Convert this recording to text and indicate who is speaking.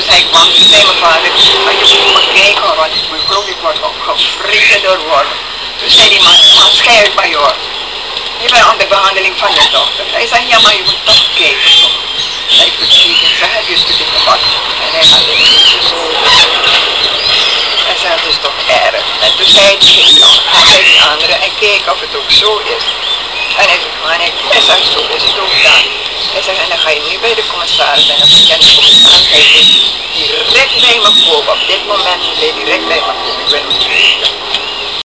Speaker 1: hij kwam, toen zei mijn vader, maar je moet maar kijken, want ik geloof ik word opgevreten door woorden. Toen zei die man, schijt maar joh. Je bent aan de behandeling van je dochter. Hij zei, ja maar je moet toch kijken toch. Hij bekeken, ze heb je dit gehad. En hij had het niet zo. Hij zei, het is toch erg. En toen zei hij die andere en keek of het ook zo is. En hij zei, man, hij zei, zo is het ook dan. Hij zei, en dan ga je nu bij de commissaris en dan bekend de commissaris. Hij zei, direct bij me komen. Op dit moment wil hij direct bij me komen. Ik ben